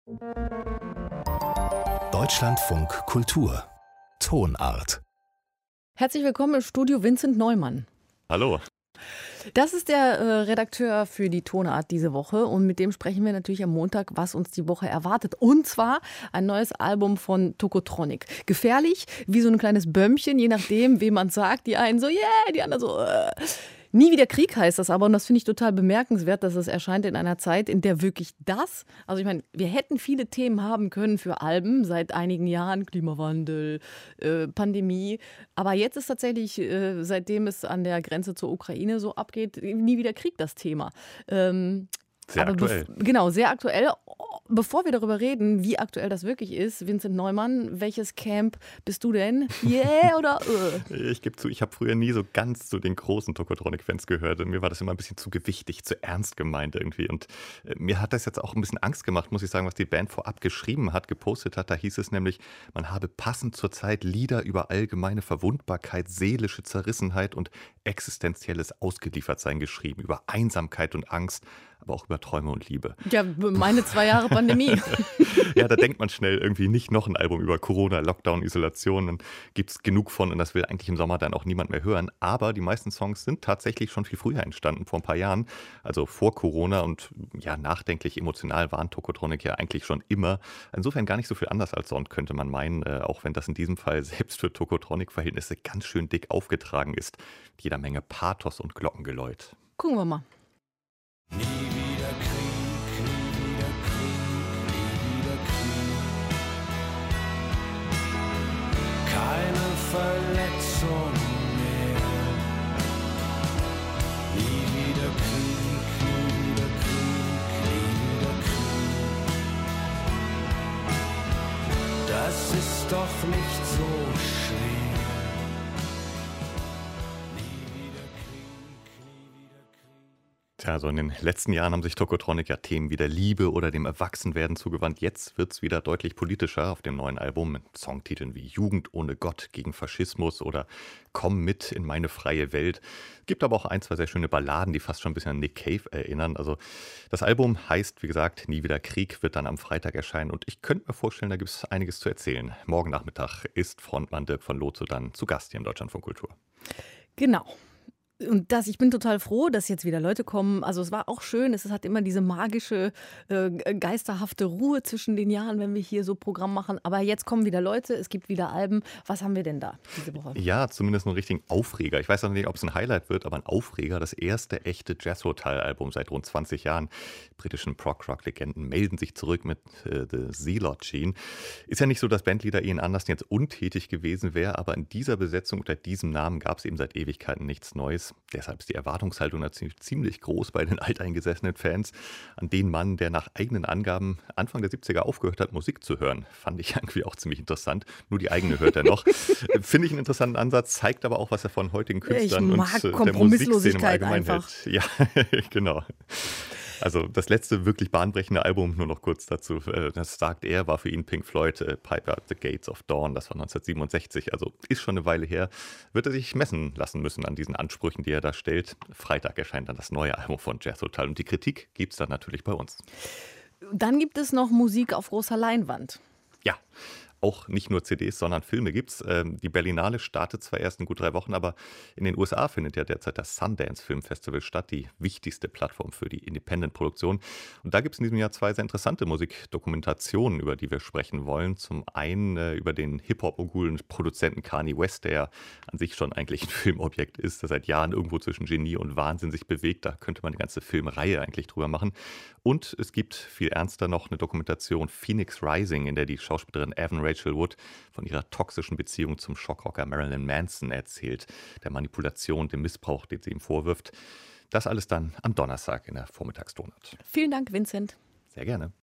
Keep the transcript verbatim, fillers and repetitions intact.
Deutschlandfunk Kultur Tonart. Herzlich willkommen im Studio Vincent Neumann. Hallo. Das ist der äh, Redakteur für die Tonart diese Woche und mit dem sprechen wir natürlich am Montag, was uns die Woche erwartet. Und zwar ein neues Album von Tokotronic. Gefährlich, wie so ein kleines Bömmchen, je nachdem, wem man sagt. Die einen so, yeah, die anderen so, äh. Nie wieder Krieg heißt das aber und das finde ich total bemerkenswert, dass es erscheint in einer Zeit, in der wirklich das, also ich meine, wir hätten viele Themen haben können für Alben seit einigen Jahren, Klimawandel, äh, Pandemie, aber jetzt ist tatsächlich, äh, seitdem es an der Grenze zur Ukraine so abgeht, nie wieder Krieg das Thema. Ähm, Sehr aber aktuell. bef- Genau, sehr aktuell. Bevor wir darüber reden, wie aktuell das wirklich ist, Vincent Neumann, welches Camp bist du denn? Yeah oder äh? Ich gebe zu, ich habe früher nie so ganz zu den großen Tokotronic-Fans gehört. Und mir war das immer ein bisschen zu gewichtig, zu ernst gemeint irgendwie. Und äh, mir hat das jetzt auch ein bisschen Angst gemacht, muss ich sagen, was die Band vorab geschrieben hat, gepostet hat. Da hieß es nämlich, man habe passend zur Zeit Lieder über allgemeine Verwundbarkeit, seelische Zerrissenheit und existenzielles Ausgeliefertsein geschrieben. Über Einsamkeit und Angst, aber auch über Träume und Liebe. Ja, meine zwei Jahre Pandemie. Ja, da denkt man schnell irgendwie nicht noch ein Album über Corona, Lockdown, Isolation. Dann gibt es genug von und das will eigentlich im Sommer dann auch niemand mehr hören. Aber die meisten Songs sind tatsächlich schon viel früher entstanden, vor ein paar Jahren. Also vor Corona und ja, nachdenklich, emotional waren Tokotronic ja eigentlich schon immer. Insofern gar nicht so viel anders als sonst, könnte man meinen. Äh, auch wenn das in diesem Fall selbst für Tokotronic-Verhältnisse ganz schön dick aufgetragen ist. Mit jeder Menge Pathos und Glockengeläut. Gucken wir mal. Nie wieder Krieg, nie wieder Krieg, nie wieder Krieg. Keine Verletzung mehr. Nie wieder Krieg, nie wieder Krieg, nie wieder Krieg. Das ist doch nicht so schwer. Tja, so in den letzten Jahren haben sich Tokotronic ja Themen wie der Liebe oder dem Erwachsenwerden zugewandt. Jetzt wird es wieder deutlich politischer auf dem neuen Album mit Songtiteln wie Jugend ohne Gott gegen Faschismus oder Komm mit in meine freie Welt. Es gibt aber auch ein, zwei sehr schöne Balladen, die fast schon ein bisschen an Nick Cave erinnern. Also das Album heißt, wie gesagt, Nie wieder Krieg, wird dann am Freitag erscheinen und ich könnte mir vorstellen, da gibt es einiges zu erzählen. Morgen Nachmittag ist Frontmann Dirk von Lozo dann zu Gast hier im Deutschlandfunk Kultur. Genau. Und das, ich bin total froh, dass jetzt wieder Leute kommen. Also es war auch schön, es hat immer diese magische, äh, geisterhafte Ruhe zwischen den Jahren, wenn wir hier so Programm machen. Aber jetzt kommen wieder Leute, es gibt wieder Alben. Was haben wir denn da diese Woche? Ja, zumindest einen richtigen Aufreger. Ich weiß noch nicht, ob es ein Highlight wird, aber ein Aufreger. Das erste echte Jazz-Hotel-Album seit rund zwanzig Jahren. Die britischen Prog-Rock-Legenden melden sich zurück mit äh, The Zealot Gene. Ist ja nicht so, dass Bandleader Ian Anderson jetzt untätig gewesen wäre, aber in dieser Besetzung unter diesem Namen gab es eben seit Ewigkeiten nichts Neues. Deshalb ist die Erwartungshaltung natürlich ziemlich groß bei den alteingesessenen Fans an den Mann, der nach eigenen Angaben Anfang der siebziger aufgehört hat, Musik zu hören. Fand ich irgendwie auch ziemlich interessant. Nur die eigene hört er noch. Finde ich einen interessanten Ansatz, zeigt aber auch, was er von heutigen Künstlern Ich und mag äh, der Musikszene im Kompromisslosigkeit Allgemeinen einfach. hält. Ja, genau. Also das letzte wirklich bahnbrechende Album, nur noch kurz dazu, äh, das sagt er, war für ihn Pink Floyd, äh, Piper at the Gates of Dawn, das war neunzehnhundertsiebenundsechzig, also ist schon eine Weile her, wird er sich messen lassen müssen an diesen Ansprüchen, die er da stellt. Freitag erscheint dann das neue Album von Jazz Hotel und die Kritik gibt es dann natürlich bei uns. Dann gibt es noch Musik auf großer Leinwand. Ja, auch nicht nur C Ds, sondern Filme gibt's. Ähm, die Berlinale startet zwar erst in gut drei Wochen, aber in den U S A findet ja derzeit das Sundance Film Festival statt, die wichtigste Plattform für die Independent-Produktion. Und da gibt es in diesem Jahr zwei sehr interessante Musikdokumentationen, über die wir sprechen wollen. Zum einen äh, über den Hip-Hop-Mogul und Produzenten Kanye West, der ja an sich schon eigentlich ein Filmobjekt ist, der seit Jahren irgendwo zwischen Genie und Wahnsinn sich bewegt. Da könnte man eine ganze Filmreihe eigentlich drüber machen. Und es gibt viel ernster noch eine Dokumentation Phoenix Rising, in der die Schauspielerin Evan Rachel Wood von ihrer toxischen Beziehung zum Schockrocker Marilyn Manson erzählt, der Manipulation, dem Missbrauch, den sie ihm vorwirft. Das alles dann am Donnerstag in der Vormittagstonart. Vielen Dank, Vincent. Sehr gerne.